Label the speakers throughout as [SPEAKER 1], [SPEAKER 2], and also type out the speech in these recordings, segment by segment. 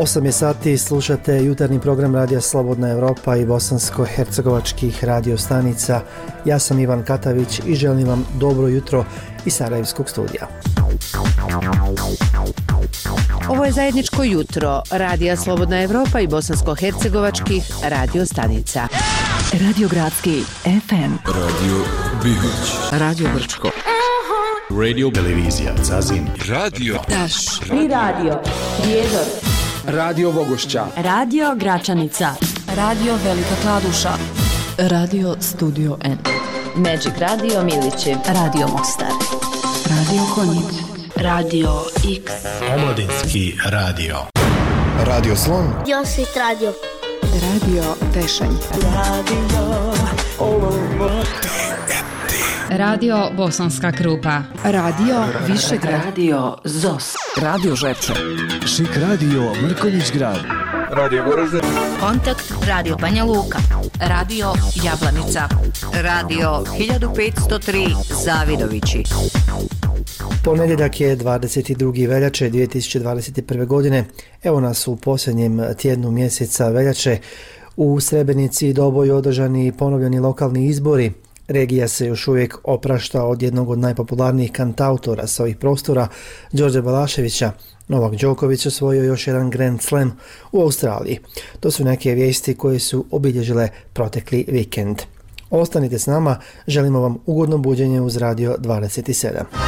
[SPEAKER 1] 8 je sati, slušate jutarnji program Radija Slobodna Evropa i bosansko-hercegovačkih radio stanica. Ja sam Ivan Katavić i želim vam dobro jutro iz Sarajevskog studija.
[SPEAKER 2] Ovo je zajedničko jutro Radija Slobodna Evropa i bosansko-hercegovačkih radio stanica.
[SPEAKER 3] Radio Gradski FM,
[SPEAKER 4] Radio Bihoć,
[SPEAKER 3] Radio Brčko,
[SPEAKER 4] Radio Televizija Zazin, Radio
[SPEAKER 3] Taš
[SPEAKER 5] i Radio Prijedor,
[SPEAKER 6] Radio Vogošća,
[SPEAKER 5] Radio Gračanica,
[SPEAKER 3] Radio Velika Kladuša, Radio Studio N,
[SPEAKER 5] Magic Radio Milići,
[SPEAKER 3] Radio Mostar, Radio Konjic,
[SPEAKER 5] Radio X,
[SPEAKER 7] Omladinski radio,
[SPEAKER 8] Radio Slon,
[SPEAKER 9] Josit Radio,
[SPEAKER 3] Radio Tešanj,
[SPEAKER 10] Radio Bosanska Krupa,
[SPEAKER 3] Radio Višegrad,
[SPEAKER 5] Radio Zos,
[SPEAKER 3] Radio Žepče,
[SPEAKER 7] Šik radio Mrkonjić Grad,
[SPEAKER 6] Radio Goražde,
[SPEAKER 9] Kontakt Radio Banja Luka,
[SPEAKER 2] Radio Jablanica, Radio 1503 Zavidovići.
[SPEAKER 1] Ponedjeljak je 22. veljače 2021. godine. Evo nas u posljednjem tjednu mjeseca veljače. U Srebrenici i Doboju održani ponovljeni lokalni izbori. Regija se još uvijek oprašta od jednog od najpopularnijih kantautora sa ovih prostora, Đorđa Balaševića. Novak Đoković osvojio još jedan Grand Slam u Australiji. To su neke vijesti koje su obilježile protekli vikend. Ostanite s nama, želimo vam ugodno buđenje uz Radio 27.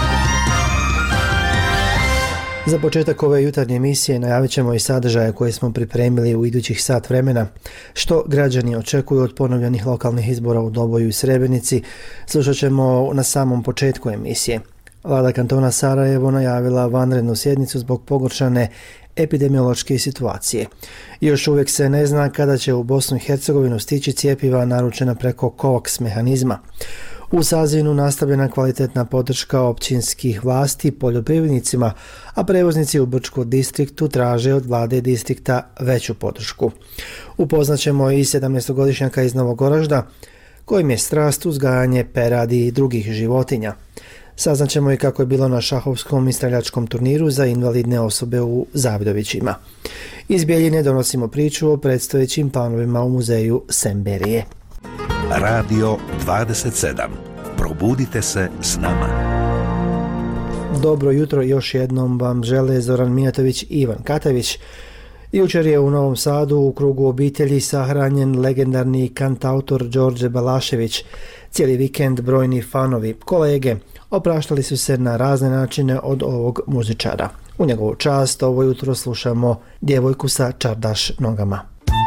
[SPEAKER 1] Za početak ove jutarnje emisije najavit ćemo i sadržaje koje smo pripremili u idućih sat vremena. Što građani očekuju od ponovljenih lokalnih izbora u Doboju i Srebrenici, slušat ćemo na samom početku emisije. Vlada kantona Sarajevo najavila vanrednu sjednicu zbog pogoršane epidemiološke situacije. Još uvijek se ne zna kada će u Bosnu i Hercegovinu stići cjepiva naručena preko COVAX mehanizma. U Sazinu nastavljena kvalitetna podrška općinskih vlasti poljoprivrednicima, a prevoznici u Brčkom distriktu traže od vlade distrikta veću podršku. Upoznaćemo i 17-godišnjaka iz Novog Goražda, kojim je strast uzgajanje peradi i drugih životinja. Saznaćemo i kako je bilo na šahovskom i streljačkom turniru za invalidne osobe u Zavidovićima. Iz Bjeljine donosimo priču o predstojećim planovima u muzeju Semberije.
[SPEAKER 11] Radio 27. Probudite se s nama.
[SPEAKER 1] Dobro jutro još jednom vam žele Zoran Mijatović i Ivan Katavić. Jučer je u Novom Sadu u krugu obitelji sahranjen legendarni kantautor Đorđe Balašević. Cijeli vikend brojni fanovi, kolege, opraštali su se na razne načine od ovog muzičara. U njegovu čast ovo jutro slušamo Djevojku sa čardaš nogama.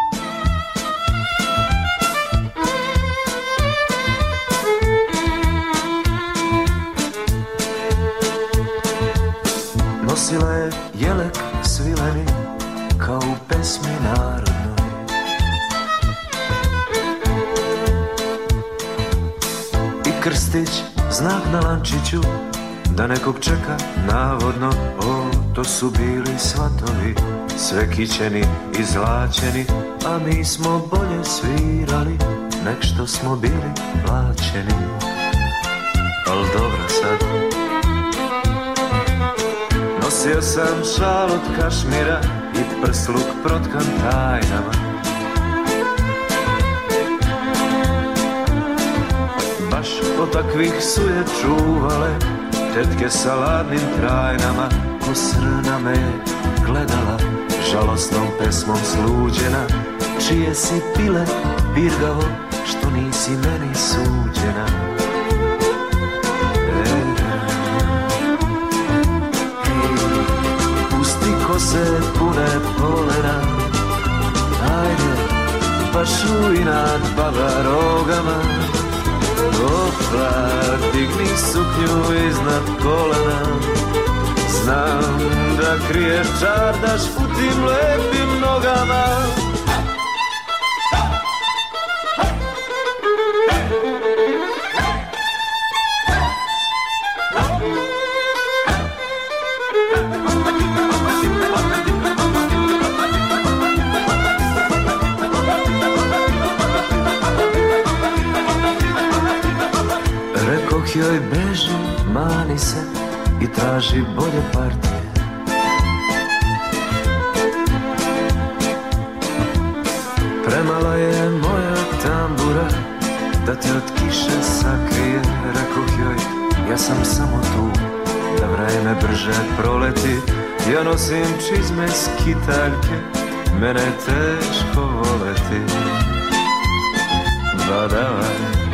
[SPEAKER 12] Nosila je jelek svileni kao u pesmi narodnoj. I krstić, znak na lančiću, da nekog čeka navodno. O, to su bili svatovi, sve kićeni i zlačeni, a mi smo bolje svirali nek što smo bili plaćeni. Al dobro sad. Nosio sam šal od kašmira i prsluk protkan tajnama. Baš od takvih su je čuvale tetke sa ladnim trajnama. Ko srna me je gledala, žalostnom pesmom sluđena. Čije si pile birgavo, što nisi meni suđena. Kose pune polena, ajde, baš u inat baba rogama. Opla, digni suknju iznad kolena, znam da kriješ čardaš u tim lepim nogama. Joj beži, mani se i traži bolje partije. jutra, da te od kiše sakrije. Rekoh joj, ja sam samo tu, da vreme brže proleti. Ja nosim čizme skitaljke, mene je teško voleti. Badavaj,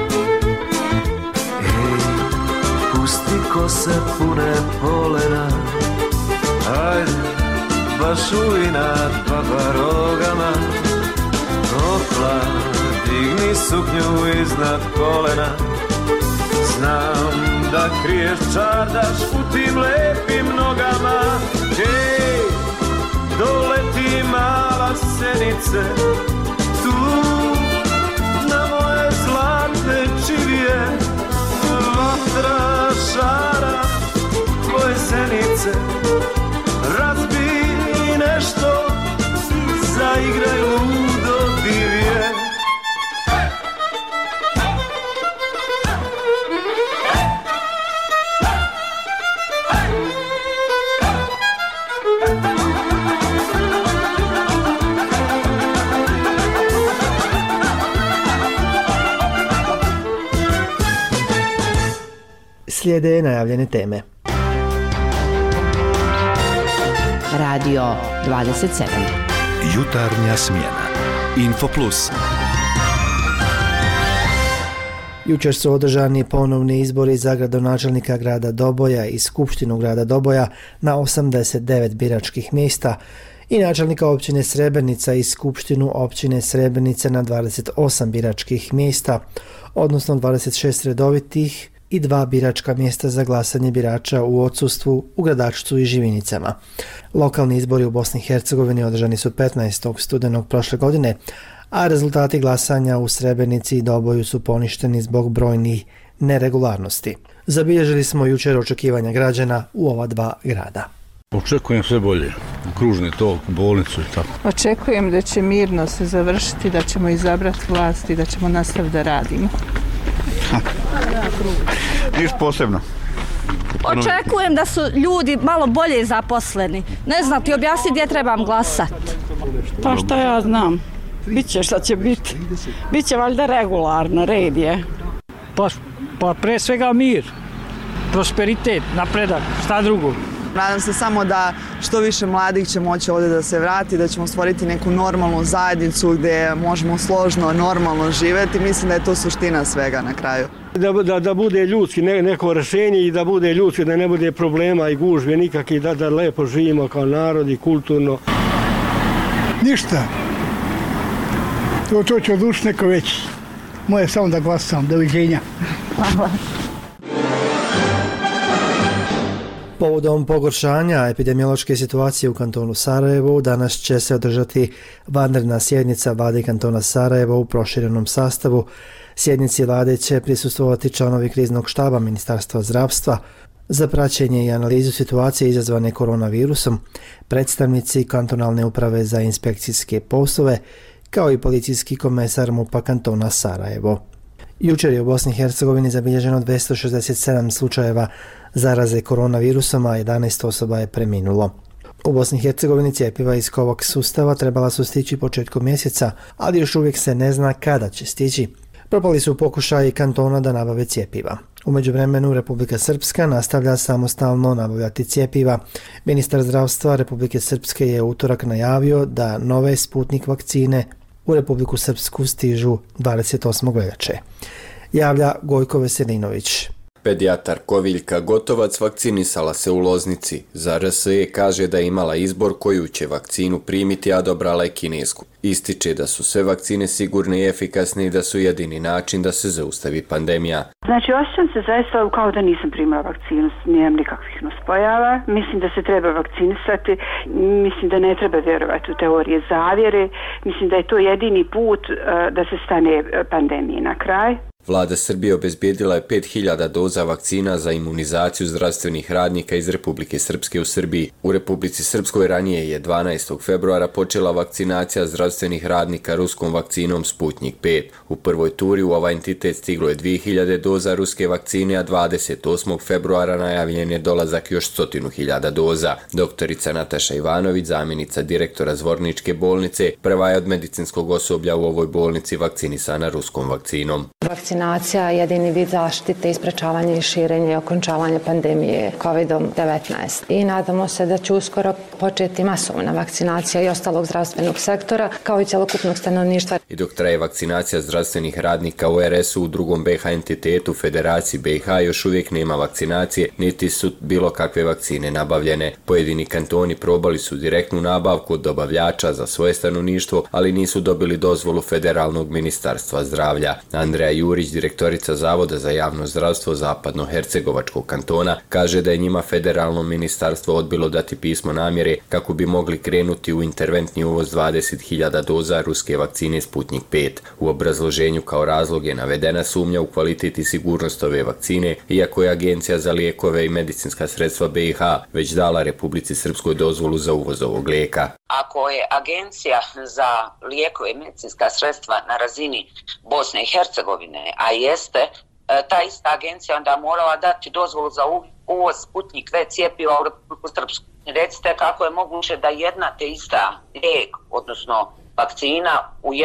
[SPEAKER 12] ej, pusti kose pune polena. Ajde, baš u inat baba rogama. Opla, digni suknju iznad kolena. Znam da kriješ čardaš u tim lepim nogama. Ej, doleti mala senice, tu na moje zlatne čivije. Vatra šara tvoje senice, razbi nešto, zaigraj ludo divije.
[SPEAKER 1] Slijede najavljene teme.
[SPEAKER 2] Radio 27.
[SPEAKER 11] Jutarnja smjena.
[SPEAKER 4] Info Plus.
[SPEAKER 1] Jučer su održani ponovni izbori za gradonačelnika grada Doboja i skupštinu grada Doboja na 89 biračkih mjesta i načelnika općine Srebrenica i skupštinu općine Srebrenice na 28 biračkih mjesta, odnosno 26 redovitih i 2 biračka mjesta za glasanje birača u odsustvu u Gradačcu i Živinicama. Lokalni izbori u Bosni i Hercegovini održani su 15. studenog prošle godine, a rezultati glasanja u Srebrenici i Doboju su poništeni zbog brojnih neregularnosti. Zabilježili smo jučer očekivanja građana u ova dva grada.
[SPEAKER 13] Očekujem sve bolje, kružni tok, bolnicu i tako.
[SPEAKER 14] Očekujem da će mirno se završiti, da ćemo izabrati vlast i da ćemo nastaviti da radimo.
[SPEAKER 13] Ništa posebno.
[SPEAKER 15] Očekujem da su ljudi malo bolje zaposleni. Ne znam ti objasniti gdje trebam glasati.
[SPEAKER 16] Pa šta ja znam. Biće šta će biti. Biće valjda regularno, red je.
[SPEAKER 17] Pa pre svega mir, prosperitet, napredak, šta drugo.
[SPEAKER 18] Nadam se samo da što više mladih će moći ovdje da se vrati, da ćemo stvoriti neku normalnu zajednicu gdje možemo složno, normalno živjeti. Mislim da je to suština svega na kraju.
[SPEAKER 19] Da bude ljudski neko rješenje i da bude ljudski, da ne bude problema i gužve nikakvi, da lepo živimo kao narod i kulturno.
[SPEAKER 20] Ništa. To će odlučiti neko veći. Moje samo da glasam. Doviđenja.
[SPEAKER 15] Hvala.
[SPEAKER 1] Povodom pogoršanja epidemiološke situacije u kantonu Sarajevo, danas će se održati vanredna sjednica vlade kantona Sarajevo u proširenom sastavu. Sjednici vlade će prisustvovati članovi kriznog štaba Ministarstva zdravstva za praćenje i analizu situacije izazvane koronavirusom, predstavnici kantonalne uprave za inspekcijske poslove, kao i policijski komesar MUP-a kantona Sarajevo. Jučer je u Bosni i Hercegovini zabilježeno 267 slučajeva zaraze koronavirusom, a 11 osoba je preminulo. U Bosni i Hercegovini cjepiva iz COVAX sustava trebala su stići početkom mjeseca, ali još uvijek se ne zna kada će stići. Propali su pokušaji kantona da nabave cjepiva. U međuvremenu Republika Srpska nastavlja samostalno nabavljati cjepiva. Ministar zdravstva Republike Srpske je u utorak najavio da nove Sputnik vakcine u Republiku Srpsku stižu 28. veljače. Javlja Gojko Veselinović.
[SPEAKER 21] Pedijatar Koviljka Gotovac vakcinisala se u Loznici. Za RSE kaže da je imala izbor koju će vakcinu primiti, a dobrala je kinesku. Ističe da su sve vakcine sigurne i efikasne i da su jedini način da se zaustavi pandemija.
[SPEAKER 22] Znači, osjećam se zaista kao da nisam primala vakcinu, nemam nikakvih nuspojava. Mislim da se treba vakcinisati, mislim da ne treba vjerovati u teorije zavjere, mislim da je to jedini put da se stane pandemiji na kraj.
[SPEAKER 21] Vlada Srbije obezbijedila je 5000 doza vakcina za imunizaciju zdravstvenih radnika iz Republike Srpske u Srbiji. U Republici Srpskoj ranije je 12. februara počela vakcinacija zdravstvenih radnika ruskom vakcinom Sputnik 5. U prvoj turi u ovaj entitet stiglo je 2000 doza ruske vakcine, a 28. februara najavljen je dolazak još 100.000 doza. Doktorica Nataša Ivanović, zamjenica direktora Zvorničke bolnice, prva je od medicinskog osoblja u ovoj bolnici vakcinisana ruskom vakcinom.
[SPEAKER 8] Vakcinacija je jedini vid zaštite i sprečavanje i širenje i okončavanje pandemije COVID-19. I nadamo se da će uskoro početi masovna vakcinacija i ostalog zdravstvenog sektora, kao i cjelokupnog stanovništva.
[SPEAKER 21] I dok traje vakcinacija zdravstvenih radnika u RS-u, u drugom BiH entitetu Federaciji BiH još uvijek nema vakcinacije, niti su bilo kakve vakcine nabavljene. Pojedini kantoni probali su direktnu nabavku od dobavljača za svoje stanovništvo, ali nisu dobili dozvolu Federalnog ministarstva zdravlja. Andreja Jurić, direktorica Zavoda za javno zdravstvo Zapadno-Hercegovačkog kantona, kaže da je njima Federalno ministarstvo odbilo dati pismo namjere kako bi mogli krenuti u interventni uvoz 20.000 doza ruske vakcine Sputnik 5. U obrazloženju kao razlog je navedena sumnja u kvalitet i sigurnost ove vakcine, iako je Agencija za lijekove i medicinska sredstva BiH već dala Republici Srpskoj dozvolu za uvoz ovog lijeka.
[SPEAKER 10] Ako je Agencija za lijekove i medicinska sredstva na razini Bosne i Hercegovine, a jeste, ta ista agencija onda morala dati dozvolu za uvoz Sputnik V cijepiva u Republiku Srpsku. Recite kako je moguće da jedna te ista lijek, odnosno vakcina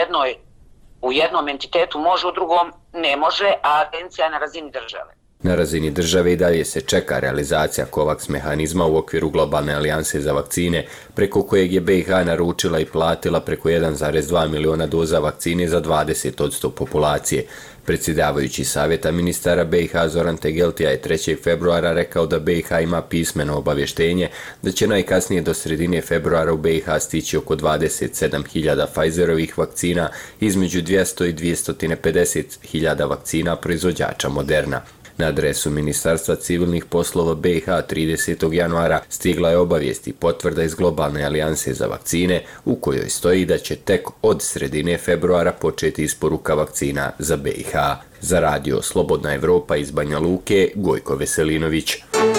[SPEAKER 10] u jednom entitetu može, u drugom ne može, a agencija je na razini države.
[SPEAKER 21] Na razini države i dalje se čeka realizacija COVAX mehanizma u okviru globalne alijanse za vakcine, preko kojeg je BiH naručila i platila preko 1,2 miliona doza vakcine za 20% populacije. Predsjedavajući savjeta ministara BiH Zoran Tegeltija je 3. februara rekao da BiH ima pismeno obavještenje da će najkasnije do sredine februara u BiH stići oko 27.000 Pfizerovih vakcina, između 200 i 250.000 vakcina proizvođača Moderna. Na adresu Ministarstva civilnih poslova BiH 30. januara stigla je obavijest i potvrda iz globalne alijanse za vakcine u kojoj stoji da će tek od sredine februara početi isporuka vakcina za BiH. Za radio Slobodna Evropa iz Banja Luke, Gojko Veselinović.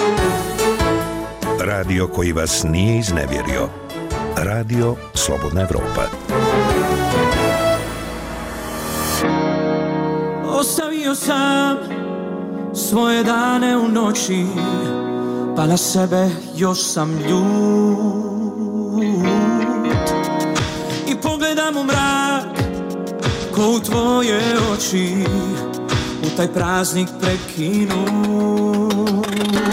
[SPEAKER 11] Radio koji vas nije iznevjerio. Radio Slobodna Evropa.
[SPEAKER 23] Ostavio sam svoje dane u noći, pa na sebe još sam ljut. I pogledam u mrak, ko u tvoje oči, u taj praznik prekinut.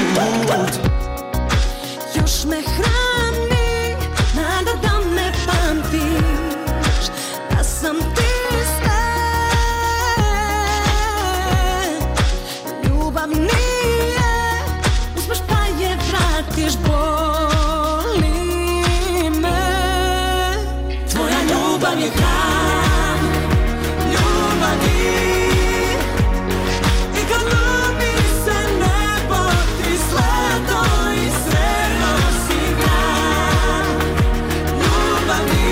[SPEAKER 24] Još me hrani, nada da me pamtiš, da sam ti sve. Ljubav nije, uzmeš pa je vratiš, boli me. Tvoja ljubav je hran, ljubavi. I kad ljubi se nebo, ti slatko i sreno si gran. Ljubavi,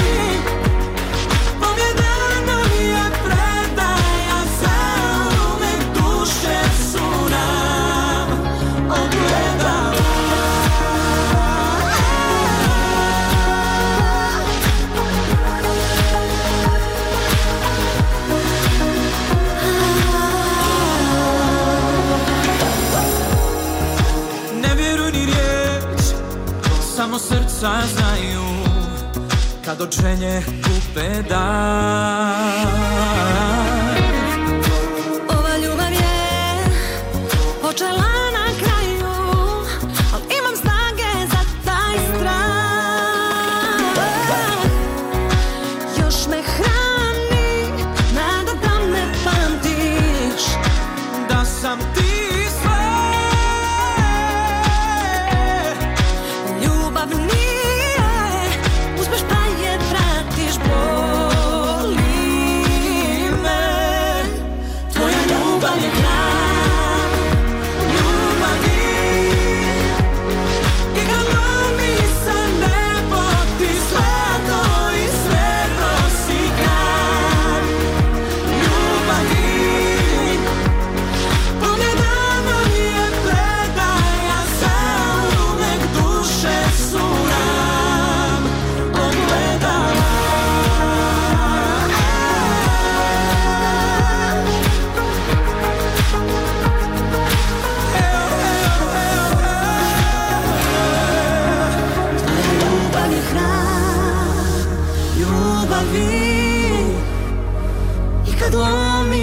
[SPEAKER 24] pobjeda nam je predaja, zauvek duše su nam ogledala.
[SPEAKER 23] Ne vjeruj ni riječ, samo srca znaju kad od želje kupe dan.
[SPEAKER 24] Ova ljubav je počela na kraju, al imam snage za taj strah. Još me hrani, nada da me pamtiš,
[SPEAKER 23] Da sam ti sve.
[SPEAKER 24] ljubav nije, uzmeš pa je vratiš, boli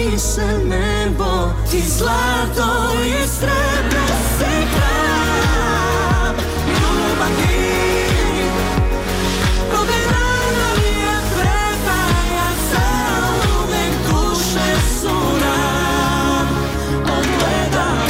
[SPEAKER 24] mi se nebo i zlato i srebro se kraj ljubavi. Koga rana mi je predaja za uvek duše su nam ogledala.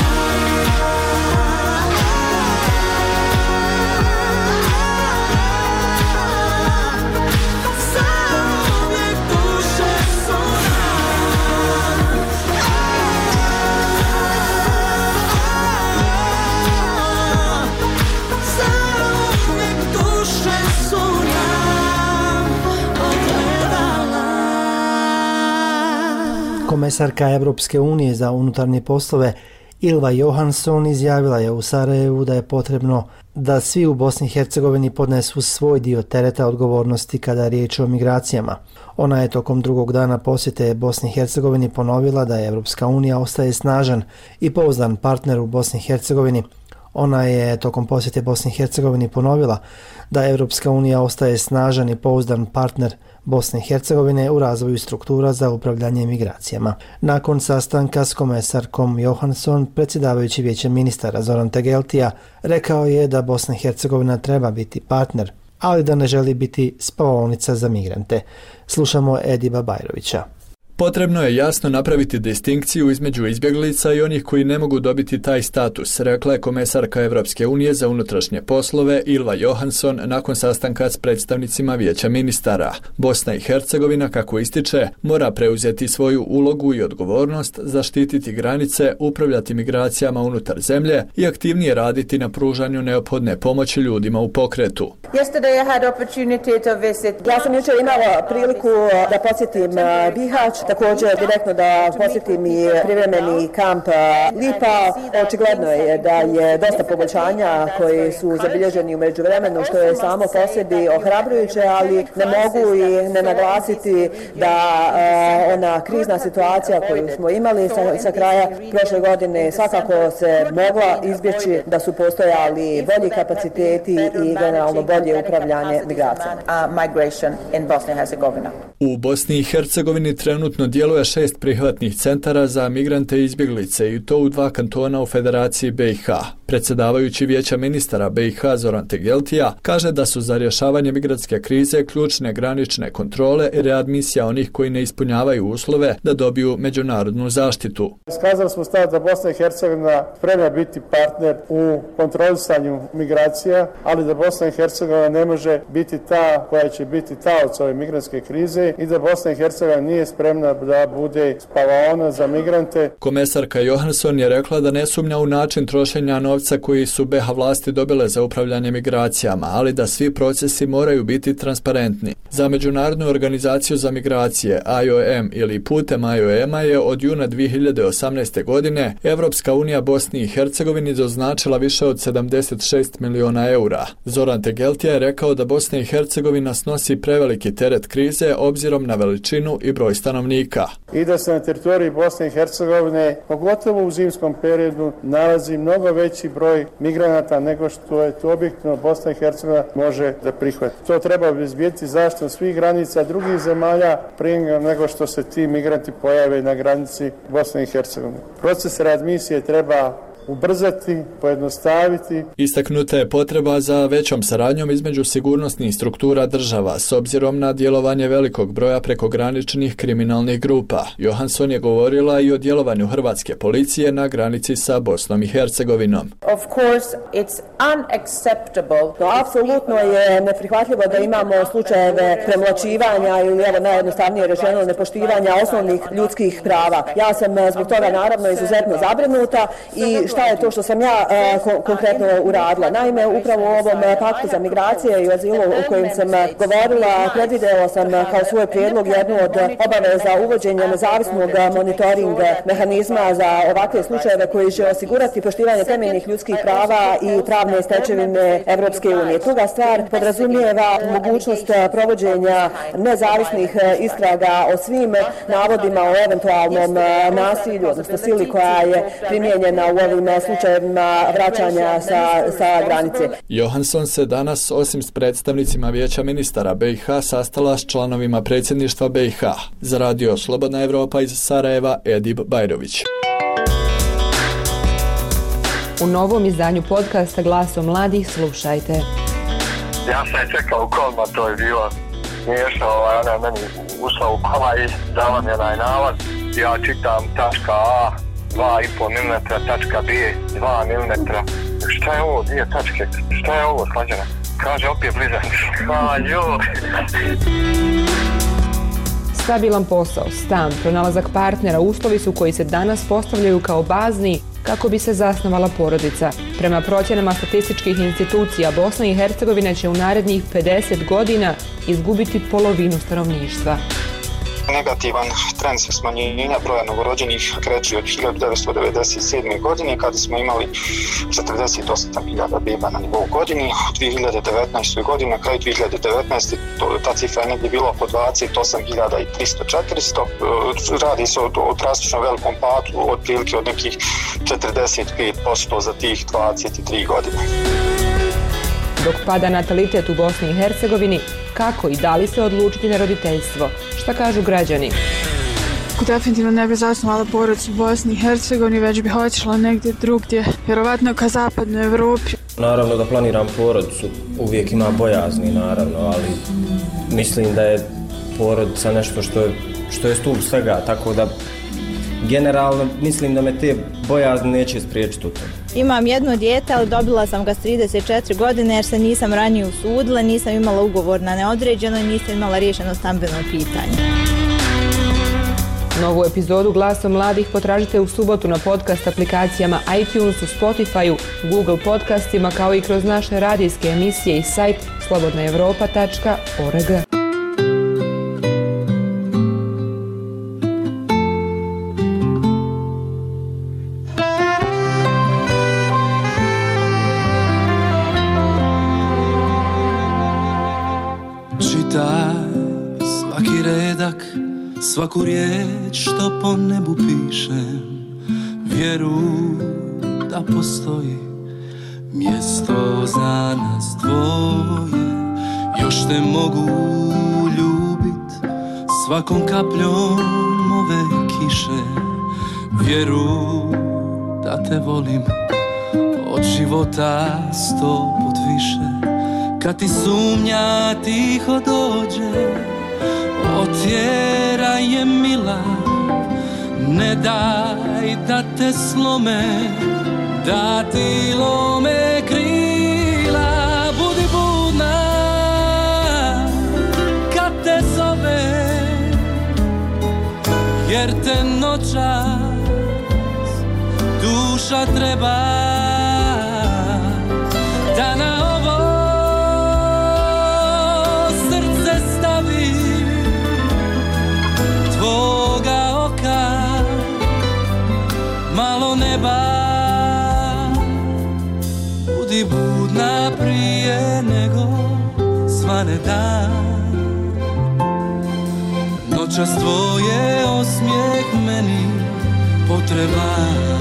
[SPEAKER 1] Komesarka Europske unije za unutarnje poslove Ylva Johansson izjavila je u Sarajevu da je potrebno da svi u Bosni i Hercegovini podnesu svoj dio tereta odgovornosti kada je riječ o migracijama. Ona je tokom drugog dana posjete Bosni i Hercegovini ponovila da je Europska unija ostaje snažan i pouzdan partner u Bosni i Hercegovini. Ona je tokom posjete Bosni i Hercegovini ponovila da Europska unija ostaje snažan i pouzdan partner Bosne i Hercegovine u razvoju struktura za upravljanje migracijama. Nakon sastanka s komesarkom Johansson, predsjedavajući Vijećem ministara Zoran Tegeltija rekao je da Bosna i Hercegovina treba biti partner, ali da ne želi biti spavaonica za migrante. Slušamo Ediba Bajrovića.
[SPEAKER 3] Potrebno je jasno napraviti distinkciju između izbjeglica i onih koji ne mogu dobiti taj status, rekla je komesarka Europske unije za unutrašnje poslove Ylva Johansson nakon sastanka s predstavnicima Vijeća ministara. Bosna i Hercegovina, kako ističe, mora preuzeti svoju ulogu i odgovornost, zaštititi granice, upravljati migracijama unutar zemlje i aktivnije raditi na pružanju neophodne pomoći ljudima u pokretu.
[SPEAKER 5] Ja sam jučer imala priliku da posjetim Bihać, također direktno da posjetim i privremeni kamp Lipa. Očigledno je da je dosta poboljšanja koji su zabilježeni u međuvremenu, što je samo po sebi ohrabrujuće, ali ne mogu i ne naglasiti da ona krizna situacija koju smo imali sa kraja prošle godine svakako se mogla izbjeći da su postojali bolji kapaciteti i generalno bolje upravljanje migracijama.
[SPEAKER 3] U Bosni i Hercegovini trenutno djeluje 6 prihvatnih centara za migrante i izbjeglice i to u 2 kantona u Federaciji BiH. Predsjedavajući Vijeća ministara BiH Zoran Tegeltija kaže da su za rješavanje migrantske krize ključne granične kontrole i readmisija onih koji ne ispunjavaju uslove da dobiju međunarodnu zaštitu.
[SPEAKER 6] Iskazali smo stav da Bosna i Hercegovina spremna biti partner u kontrolisanju migracija, ali da Bosna i Hercegovina ne može biti ta koja će biti taoc ove migrantske krize i da Bosna i Hercegovina nije spremna da bude spavaona za migrante.
[SPEAKER 3] Komesarka Johansson je rekla da ne sumnja u način trošenja novca koji su BiH vlasti dobile za upravljanje migracijama, ali da svi procesi moraju biti transparentni. Za Međunarodnu organizaciju za migracije IOM ili putem IOM-a je od juna 2018. godine Europska unija Bosni i Hercegovini doznačila više od 76 miliona eura. Zoran Tegeltija je rekao da Bosna i Hercegovina snosi preveliki teret krize obzirom na veličinu i broj stanovnika.
[SPEAKER 6] I da se na teritoriji Bosne i Hercegovine, pogotovo u zimskom periodu, nalazi mnogo veći broj migranata nego što je to objektivno Bosna i Hercegovina može da prihvati. To treba obezbijeti zaštitom svih granica drugih zemalja prije nego što se ti migranti pojave na granici Bosne i Hercegovine. Proces readmisije treba ubrzati, pojednostaviti.
[SPEAKER 3] Istaknuta je potreba za većom saradnjom između sigurnosnih struktura država s obzirom na djelovanje velikog broja prekograničnih kriminalnih grupa. Johansson je govorila i o djelovanju hrvatske policije na granici sa Bosnom i Hercegovinom.
[SPEAKER 5] Of course, it's unacceptable. Apsolutno je neprihvatljivo da imamo slučajeve premlaćivanja ili evo najjednostavnije rečeno nepoštivanja osnovnih ljudskih prava. Ja sam zbog toga naravno izuzetno zabrinuta i šta je to što sam ja konkretno uradila. Naime, upravo u ovom paktu za migracije i azilu o kojem sam govorila, predvidjela sam kao svoj prijedlog jednu od obaveza uvođenja nezavisnog monitoring mehanizma za ovakve slučajeve koji će osigurati poštivanje temeljnih ljudskih prava i pravne stečevine Europske unije. Druga stvar podrazumijeva mogućnost provođenja nezavisnih istraga o svim navodima o eventualnom nasilju, odnosno sili koja je primijenjena u ovim ovim slučajevima vraćanja sa granice.
[SPEAKER 3] Johansson se danas, osim s predstavnicima Vijeća ministara BiH, sastala s članovima predsjedništva BiH. Za radio Slobodna Evropa iz Sarajeva, Edib Bajrović.
[SPEAKER 2] U novom izdanju podcasta Glasom mladih slušajte.
[SPEAKER 7] Ja sam je čekao u kolima, to je bilo smiješno, ona je meni ušla u kola i dala mi onaj nalaz. Ja čitam tačka A 2,5 mm, tačka B 2 mm. Šta je ovo, dvije tačke? Šta je ovo, slađena? Kaže, opet blizanci.
[SPEAKER 2] Stabilan posao, stan, pronalazak partnera, uslovi su koji se danas postavljaju kao bazni kako bi se zasnovala porodica. Prema procjenama statističkih institucija, Bosna i Hercegovina će u narednih 50 godina izgubiti polovinu stanovništva.
[SPEAKER 9] Negativan trend smanjenja broja novorođenih kreće od 1997. godine kada smo imali 48.000 beba na nivou godini. U 2019. godini, na kraju 2019. ta cifra je negdje bila oko 28.300-400. Radi se o drastično velikom padu, otprilike od nekih 45% za tih 23 godine.
[SPEAKER 2] Dok pada natalitet u Bosni i Hercegovini, kako i da li se odlučiti na roditeljstvo? Šta kažu građani?
[SPEAKER 12] Definitivno ne bi zasnovala porodicu u Bosni i Hercegovini, već bi otišla negdje drugdje, vjerovatno ka zapadnoj Evropi.
[SPEAKER 25] Naravno da planiram porodicu, uvijek ima bojazni naravno, ali mislim da je porodica nešto što je stup svega, tako da generalno mislim da me te bojazni neće spriječiti u tome.
[SPEAKER 26] Imam jedno dijete, ali dobila sam ga s 34 godine jer se nisam ranije usudila, nisam imala ugovor na neodređeno i nisam imala riješeno stambeno pitanje.
[SPEAKER 2] Novu epizodu Glasom mladih potražite u subotu na podcast aplikacijama iTunesu, Spotifyu, Google podcastima kao i kroz naše radijske emisije i sajt slobodnaevropa.org.
[SPEAKER 23] Svaki redak, svaku riječ što po nebu pišem, vjeruj da postoji mjesto za nas dvoje. Još te mogu ljubit svakom kapljom ove kiše, vjeruj da te volim od života 100 put više. Kad ti sumnja tiho dođe, otjeraj je mila, ne daj da te slome, da ti lome krila. Budi budna kad te zove, jer te noćas duša treba. Da na tvoga oka malo neba, budi budna prije nego svane dan. Noćas tvoje osmijeh meni potreban.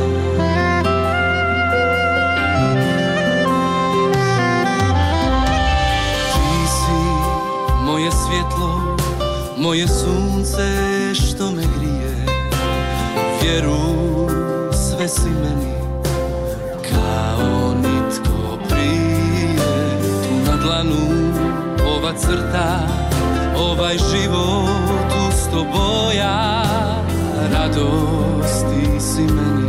[SPEAKER 23] Ti si moje svjetlo, moje sunce što me grije, vjeruj sve si meni kao nitko prije. Tu na dlanu ova crta, ovaj život uz toboja, radost ti si meni,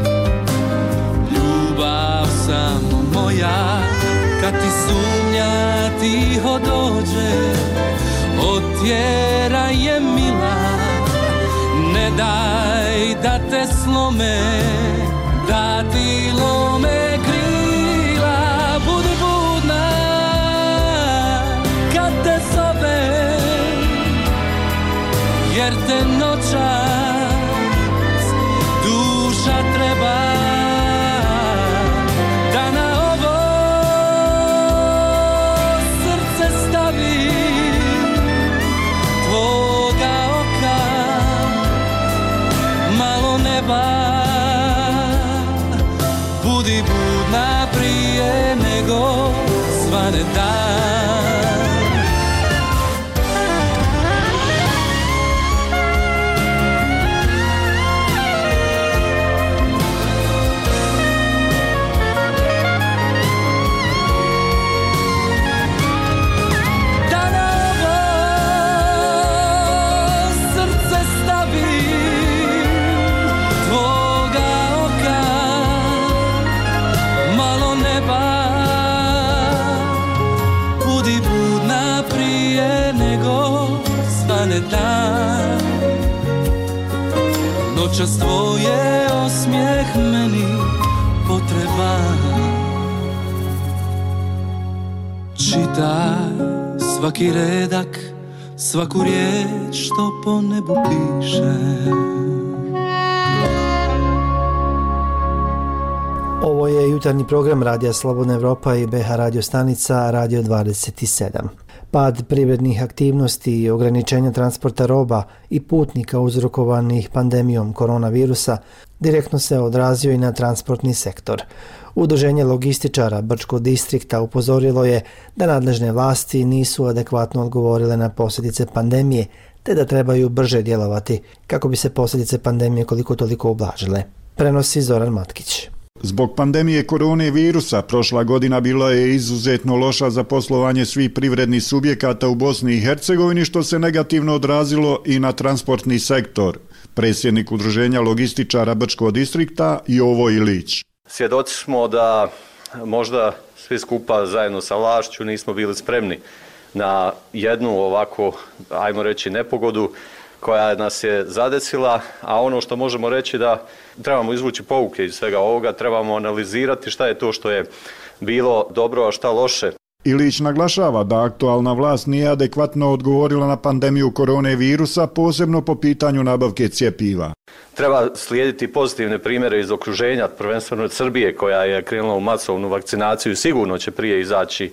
[SPEAKER 23] ljubav samo moja. Kad ti sumnja tiho dođe, otjeraj je mila, ne daj da te slome, da ti lome krila. Budi budna kad te zove, jer te noćas duša treba. Da na ovo srce stavi tvoga oka malo neba. Budi budi budna prije nego svane dan. Dan. Noćas tvoje osmijeh meni potreba. Čitaj svaki redak, svaku riječ što po nebu piše.
[SPEAKER 1] Ovo je jutarnji program Radija Slobodna Evropa i BH radio stanica Radio 27. Pad privrednih aktivnosti i ograničenja transporta roba i putnika uzrokovanih pandemijom koronavirusa direktno se odrazio i na transportni sektor. Udruženje logističara Brčkog distrikta upozorilo je da nadležne vlasti nisu adekvatno odgovorile na posljedice pandemije, te da trebaju brže djelovati kako bi se posljedice pandemije koliko toliko ublažile. Prenosi Zoran Matkić.
[SPEAKER 4] Zbog pandemije korone virusa prošla godina bila je izuzetno loša za poslovanje svih privrednih subjekata u Bosni i Hercegovini, što se negativno odrazilo i na transportni sektor. Predsjednik Udruženja logističara Brčkog distrikta Jovo Ilić.
[SPEAKER 13] Svjedoci smo da možda svi skupa zajedno sa vlašću nismo bili spremni na jednu ovako, ajmo reći, nepogodu koja nas je zadesila, a ono što možemo reći da trebamo izvući pouke iz svega ovoga, trebamo analizirati šta je to što je bilo dobro, a šta loše.
[SPEAKER 4] Ilić naglašava da aktualna vlast nije adekvatno odgovorila na pandemiju korone virusa, posebno po pitanju nabavke cjepiva.
[SPEAKER 13] Treba slijediti pozitivne primjere iz okruženja, prvenstveno od Srbije koja je krenula u masovnu vakcinaciju, sigurno će prije izaći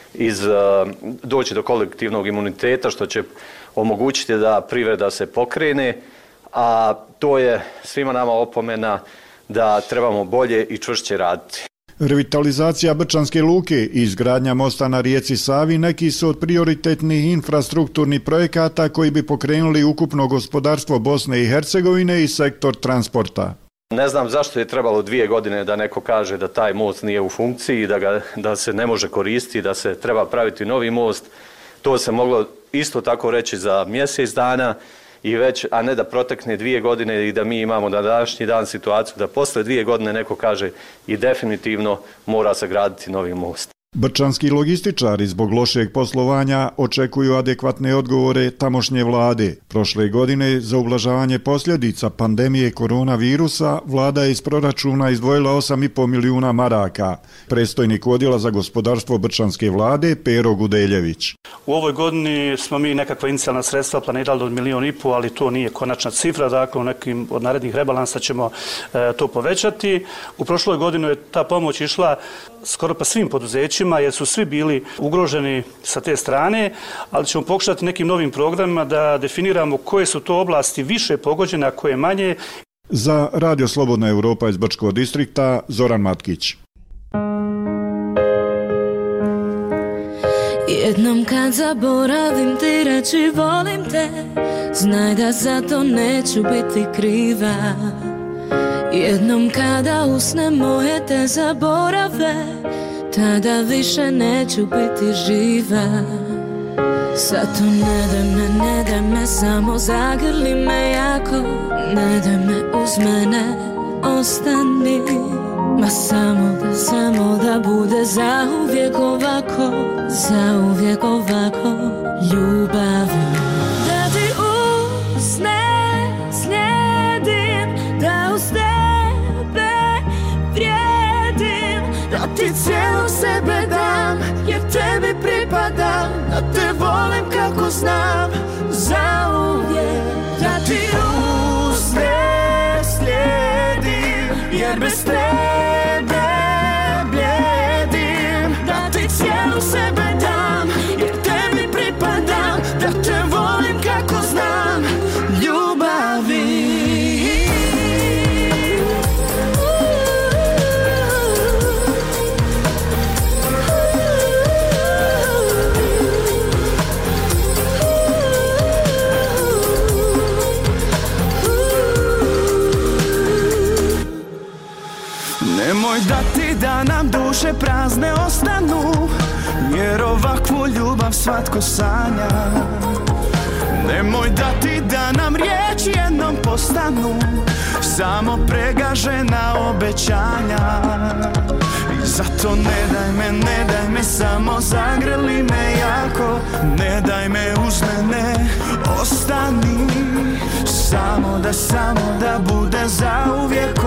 [SPEAKER 13] doći do kolektivnog imuniteta, što će omogućiti da privreda se pokrene, a to je svima nama opomena da trebamo bolje i čvršće raditi.
[SPEAKER 4] Revitalizacija Brčanske luke i izgradnja mosta na rijeci Savi neki su od prioritetnih infrastrukturnih projekata koji bi pokrenuli ukupno gospodarstvo Bosne i Hercegovine i sektor transporta.
[SPEAKER 13] Ne znam zašto je trebalo 2 godine da neko kaže da taj most nije u funkciji, da se ne može koristiti, da se treba praviti novi most. To se moglo isto tako reći za mjesec dana, i već, a ne da protekne 2 godine i da mi imamo na današnji dan situaciju da posle 2 godine neko kaže i definitivno mora se graditi novi most.
[SPEAKER 4] Brčanski logističari zbog lošeg poslovanja očekuju adekvatne odgovore tamošnje vlade. Prošle godine za ublažavanje posljedica pandemije koronavirusa vlada je iz proračuna izdvojila 8,5 milijuna maraka. Predstojnik odjela za gospodarstvo Brčanske vlade Pero Gudeljević.
[SPEAKER 14] U ovoj godini smo mi nekakva inicijalna sredstva planirali od 1,5 milijuna, ali to nije konačna cifra, dakle u nekim od narednih rebalansa ćemo to povećati. U prošloj godini je ta pomoć išla skoro pa svim poduzećima jer su svi bili ugroženi sa te strane, ali ćemo pokušati nekim novim programima da definiramo koje su to oblasti više pogođene, a koje manje.
[SPEAKER 4] Za Radio Slobodna Evropa iz Brčkog distrikta Zoran Matkić.
[SPEAKER 24] Jednom kad zaboravim ti reći volim te, znaj da za to neću biti kriva. Jednom kada usne moje te zaborave, tada više neću biti živa. Zato ne daj me, samo zagrli me jako. Ne daj me uz mene, ostani. Ma samo da bude zauvijek ovako ljubavi. Da ti usne slijedim, da uz tebe vrijedim, da ti cijelo sebe dam, jer tebi pripadam, da te volim kako znam, zauvijek. Da ti usne slijedim, jer bez tebe bljedim, da ti cijelo sebe dam, jer tebi pripadam, da te volim kako znam, ljubavi.
[SPEAKER 23] Nemoj dati da nam duše prazne ostanu, jer ovakvu ljubav svatko sanja. Nemoj dati da nam riječi jednom postanu samo pregažena obećanja. I zato ne daj me, samo zagrli me jako. Ne daj me uz mene, ostani. Samo da bude zauvijek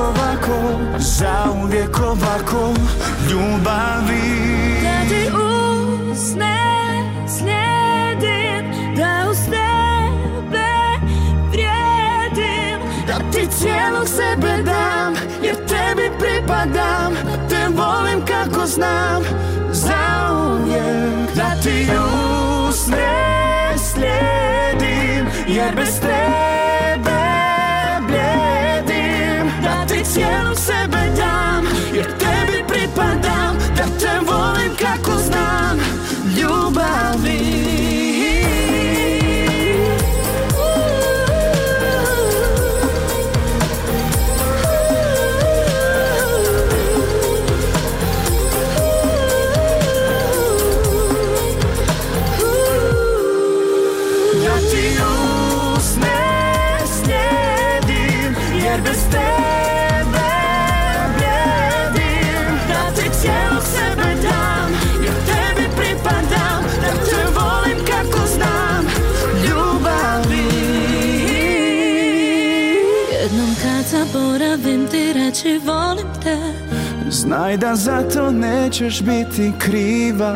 [SPEAKER 23] ovako ljubavi.
[SPEAKER 24] Da ti usne slijedim, da uz tebe vrijedim,
[SPEAKER 23] da ti cijelog sebe dam, jer tebi pripadam. Te volim kako znam, zauvijek. Da ti usne slijedim, jer bez tebe bljedim. Da ti cijelog sebe dam, jer tebi pripadam. Da te volim kako znam, ljubavi.
[SPEAKER 24] Zaboravim ti reći volim te.
[SPEAKER 23] Znaj da za to nećeš biti kriva.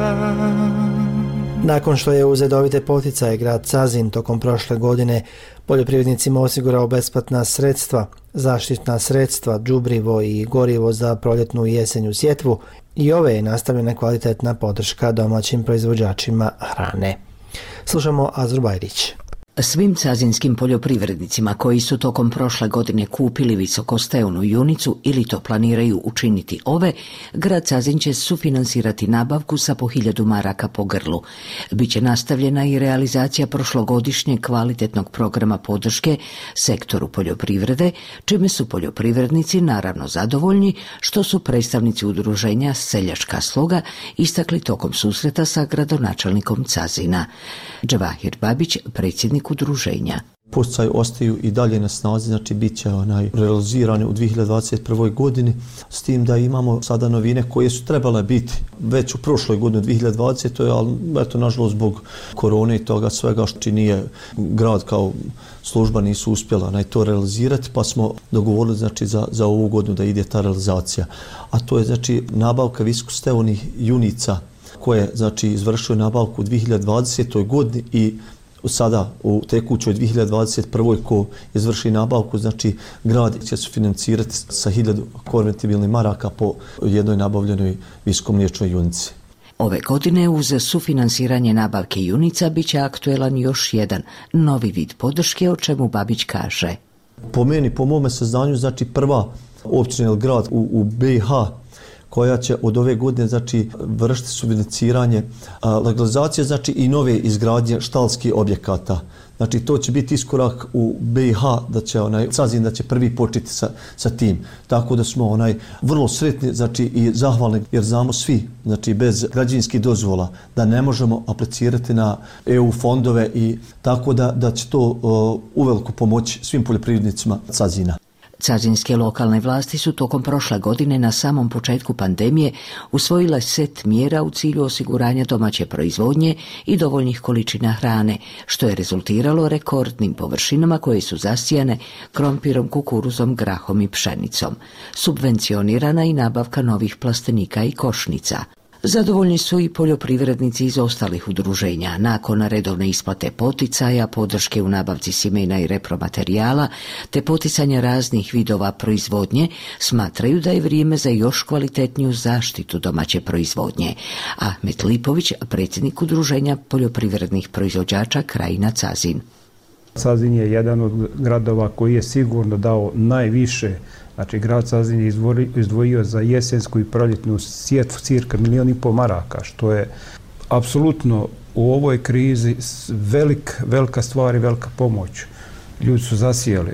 [SPEAKER 1] Nakon što je uz redovite poticaje grad Cazin tokom prošle godine poljoprivrednicima osigurao besplatna sredstva, zaštitna sredstva, đubrivo i gorivo za proljetnu i jesenju sjetvu, i ove je nastavljena kvalitetna podrška domaćim proizvođačima hrane. Slušamo Azur Bajrić.
[SPEAKER 15] Svim cazinskim poljoprivrednicima koji su tokom prošle godine kupili visokosteonu junicu ili to planiraju učiniti ove, grad Cazin će sufinansirati nabavku sa po 1000 maraka po grlu. Biće nastavljena i realizacija prošlogodišnjeg kvalitetnog programa podrške sektoru poljoprivrede, čime su poljoprivrednici naravno zadovoljni, što su predstavnici udruženja Seljačka sloga istakli tokom susreta sa gradonačelnikom Cazina. Džavahir Babić, predsjednik udruženja.
[SPEAKER 16] Poticaji ostaju i dalje na snazi, znači bit će realizirane u 2021. godini, s tim da imamo sada novine koje su trebale biti već u prošloj godini 2020. ali eto, nažalost zbog korone i toga svega što nije grad kao služba nisu uspjela to realizirati, pa smo dogovorili znači za ovu godinu da ide ta realizacija. A to je znači nabavka visokosteonih junica koje znači izvršuje nabavku u 2020. godini i sada u tekućoj 2021. ko izvrši nabavku, znači grad će se financirati sa 1000 konvertibilnih maraka po jednoj nabavljenoj visokomliječnoj junici.
[SPEAKER 15] Ove godine uz sufinansiranje nabavke junica bit će aktuelan još jedan novi vid podrške, o čemu Babić kaže.
[SPEAKER 16] Po meni, po mome saznanju, znači prva općina ili grad u BiH koja će od ove godine znači vršiti sufinanciranje legalizacije znači i nove izgradnje štalskih objekata. Znači to će biti iskorak u BiH da će Cazin da će prvi početi sa tim. Tako da smo vrlo sretni znači i zahvalni jer znamo svi znači bez građevinskih dozvola da ne možemo aplicirati na EU fondove i tako da će to uveliko pomoći svim poljoprivrednicima Cazina.
[SPEAKER 15] Cazinske lokalne vlasti su tokom prošle godine na samom početku pandemije usvojile set mjera u cilju osiguranja domaće proizvodnje i dovoljnih količina hrane, što je rezultiralo rekordnim površinama koje su zasijane krompirom, kukuruzom, grahom i pšenicom. Subvencionirana i nabavka novih plastenika i košnica. Zadovoljni su i poljoprivrednici iz ostalih udruženja. Nakon redovne isplate poticaja, podrške u nabavci sjemena i repromaterijala te poticanja raznih vidova proizvodnje, smatraju da je vrijeme za još kvalitetniju zaštitu domaće proizvodnje. Ahmet Lipović, predsjednik udruženja poljoprivrednih proizvođača Krajina Cazin.
[SPEAKER 17] Cazin je jedan od gradova koji je sigurno dao najviše. Znači, grad Cazin je izdvojio za jesensku i proljetnu sjetvu cirka 1,5 milijuna maraka, što je apsolutno u ovoj krizi velika stvar i velika pomoć. Ljudi su zasijali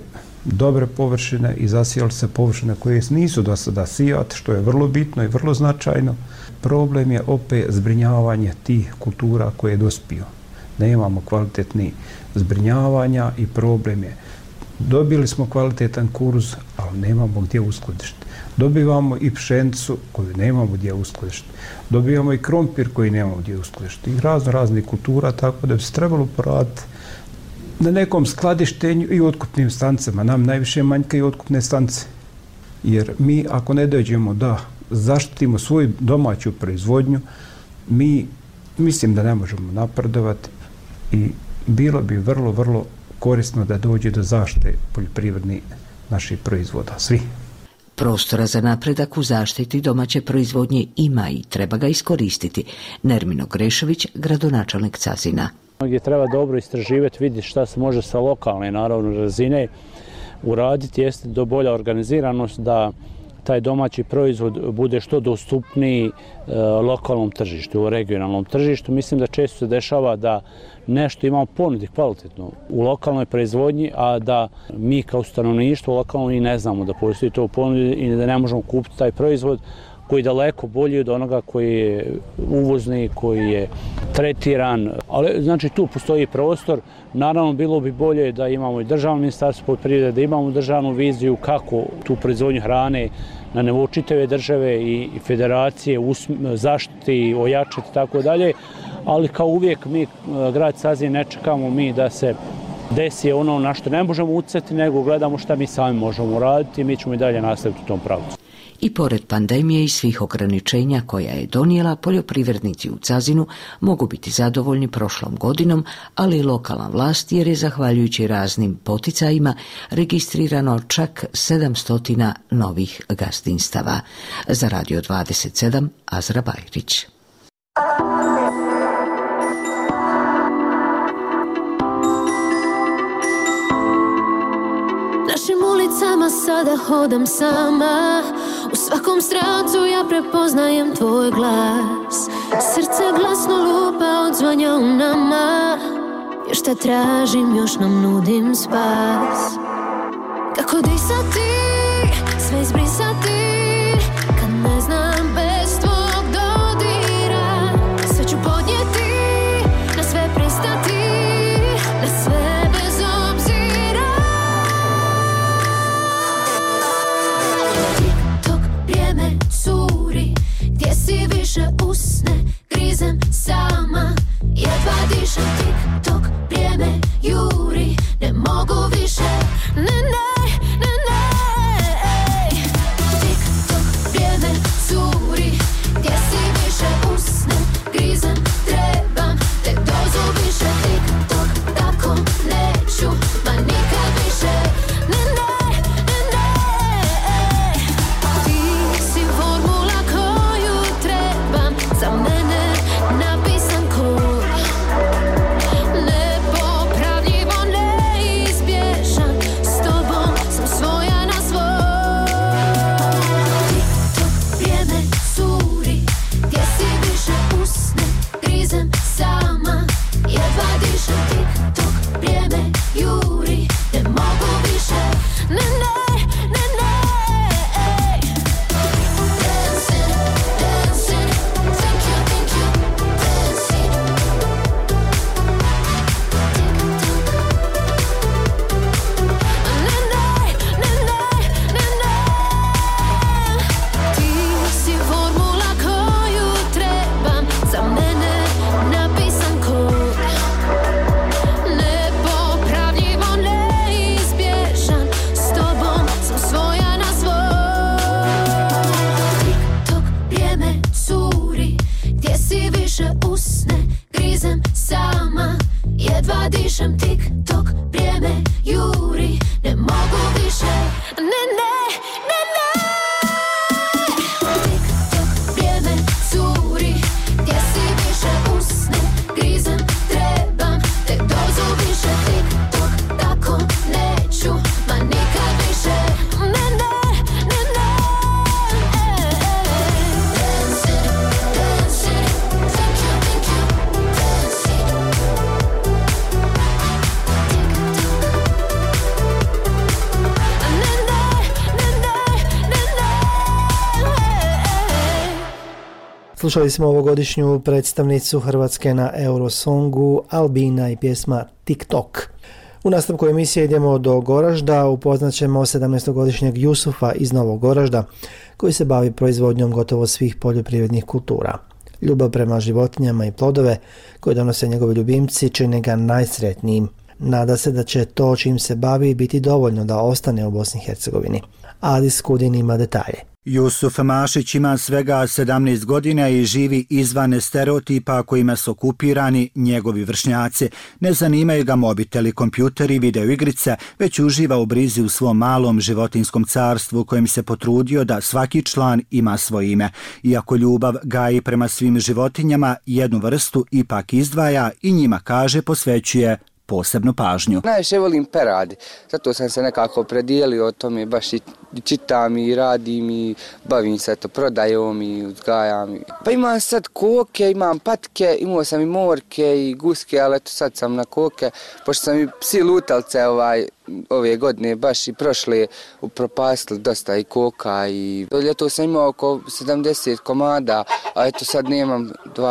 [SPEAKER 17] dobre površine i zasijali se površine koje nisu do sada sijate, što je vrlo bitno i vrlo značajno. Problem je opet zbrinjavanje tih kultura koje je dospio. Nemamo kvalitetni zbrinjavanja i problem je. Dobili smo kvalitetan kuruz, ali nemamo gdje uskladištiti. Dobivamo i pšenicu koju nemamo gdje uskladištiti. Dobivamo i krompir koji nemamo gdje uskladištiti. I raznih kultura, tako da bi se trebalo poraditi na nekom skladištenju i otkupnim stancama. Nam najviše manjka i otkupne stance. Jer mi, ako ne dođemo da zaštitimo svoju domaću proizvodnju, mi mislim da ne možemo napredovati i bilo bi vrlo, vrlo korisno da dođe do zaštite poljoprivrednih naših proizvoda, svi.
[SPEAKER 15] Prostora za napredak u zaštiti domaće proizvodnje ima i treba ga iskoristiti. Nermino Grešović, gradonačelnik Cazina.
[SPEAKER 8] Gdje treba dobro istraživati, vidjeti šta se može sa lokalne naravno razine uraditi, jeste do bolja organiziranost da taj domaći proizvod bude što dostupniji lokalnom tržištu, regionalnom tržištu. Mislim da često se dešava da nešto imamo ponudi kvalitetno u lokalnoj proizvodnji, a da mi kao stanovništvo lokalno i ne znamo da postoji to u ponudi i da ne možemo kupiti taj proizvod koji je daleko bolji od onoga koji je uvozni, koji je tretiran. Ali znači tu postoji prostor. Naravno bilo bi bolje da imamo i državno ministarstvo poljoprivrede, da imamo državnu viziju kako tu proizvodnju hrane na nivou čitave države i federacije zaštiti, ojačati i tako dalje. Ali kao uvijek mi, grad Cazin, ne čekamo mi da se desi ono na što ne možemo utjecati, nego gledamo šta mi sami možemo raditi i mi ćemo i dalje nastaviti u tom pravcu.
[SPEAKER 15] I pored pandemije i svih ograničenja koja je donijela, poljoprivrednici u Cazinu mogu biti zadovoljni prošlom godinom, ali i lokalna vlast, jer je zahvaljujući raznim poticajima registrirano čak 700 novih gazdinstava. Za Radio 27, Azra Bajrić.
[SPEAKER 24] Našim ulicama sada hodam sama, u svakom strancu ja prepoznajem tvoj glas. Srce glasno lupa, odzvanja u nama, još te tražim, još nam nudim spas. Kako disati, sve izbrisati, kad ne znam bez tvog dodira. Sve ću podnijeti, na sve pristati, na sve bez obzira. Tik-tok, vrijeme curi, gdje si više usne, grizem sama, jedva dišem. Tik-tok, vrijeme juri, ne mogu više, ne, ne, ne, ne.
[SPEAKER 1] Slušali smo ovogodišnju predstavnicu Hrvatske na Eurosongu Albina i pjesma TikTok. U nastavku emisije idemo do Goražda, upoznaćemo 17-godišnjeg Jusufa iz Novog Goražda koji se bavi proizvodnjom gotovo svih poljoprivrednih kultura. Ljubav prema životinjama i plodove koje donose njegovi ljubimci čine ga najsretnijim. Nada se da će to čim se bavi biti dovoljno da ostane u Bosni i Hercegovini. Adis Kudin ima detalje.
[SPEAKER 10] Jusuf Mašić ima svega 17 godina i živi izvan stereotipa kojima su okupirani njegovi vršnjaci. Ne zanimaju ga mobiteli, kompjuteri, videoigrice, već uživa u brizi u svom malom životinskom carstvu kojem se potrudio da svaki član ima svoje ime. Iako ljubav gaji prema svim životinjama, jednu vrstu ipak izdvaja i njima, kaže, posvećuje posebnu pažnju.
[SPEAKER 18] Najviše volim peradi, zato sam se nekako predijelio o tome, baš i čitam i radim i bavim se prodajom i uzgajam. Pa imam sad koke, imam patke, imao sam i morke i guske, ali eto sad sam na koke, pošto sam i psi lutalce ove godine, baš i prošle upropastili dosta i koka i ljeto sam imao oko 70 komada, a eto sad nemam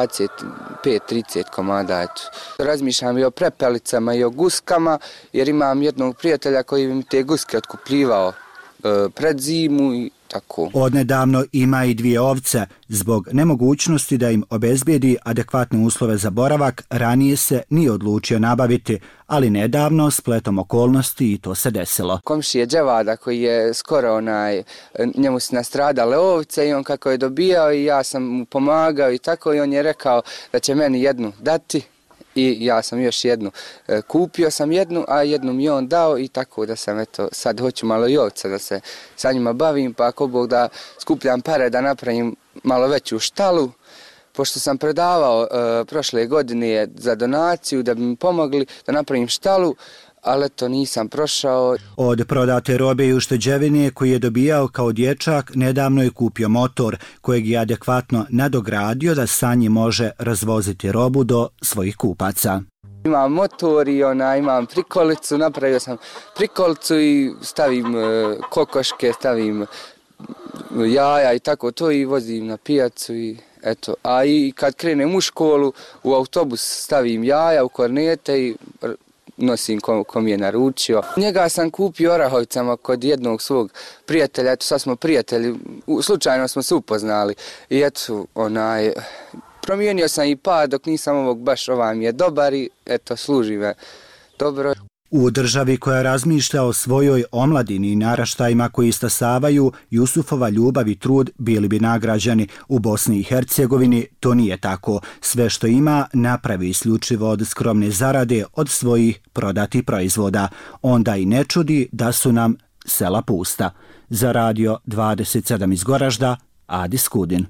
[SPEAKER 18] 25-30 komada. Eto. Razmišljam i o prepelicama i o guskama, jer imam jednog prijatelja koji mi te guske otkupljivao pred zimu i tako.
[SPEAKER 10] Odnedavno ima i 2 ovce. Zbog nemogućnosti da im obezbijedi adekvatne uslove za boravak, ranije se nije odlučio nabaviti, ali nedavno, spletom okolnosti, i to se desilo.
[SPEAKER 18] Komšije Dževada koji je skoro njemu su nastradale ovce i on kako je dobijao i ja sam mu pomagao i tako i on je rekao da će meni jednu dati. I ja sam još jednu, kupio sam jednu, a jednu mi on dao i tako da sam sad hoću malo i ovca da se sa njima bavim, pa ako Bog da skupljam pare da napravim malo veću štalu, pošto sam predavao prošle godine za donaciju da bi mi pomogli da napravim štalu, ali to nisam prošao.
[SPEAKER 10] Od prodate robe i ušteđevine koji je dobijao kao dječak, nedavno je kupio motor kojeg je adekvatno nadogradio da sa njim može razvoziti robu do svojih kupaca.
[SPEAKER 18] Imam motor i imam prikolicu, napravio sam prikolicu i stavim kokoške, stavim jaja i tako to i vozim na pijacu i eto. A i kad krenem u školu, u autobus stavim jaja u kornete i nosim kom je naručio. Njega sam kupio Orahovicama kod jednog svog prijatelja, eto sad smo prijatelji, slučajno smo se upoznali i eto promijenio sam i pa dok nisam ovog baš mi je dobar i eto služi me dobro.
[SPEAKER 10] U državi koja razmišlja o svojoj omladini i naraštajima koji stasavaju, Jusufova ljubav i trud bili bi nagrađeni. U Bosni i Hercegovini to nije tako. Sve što ima napravi isključivo od skromne zarade od svojih prodatih proizvoda. Onda i ne čudi da su nam sela pusta. Za Radio 27 iz Goražda, Adis Kudin.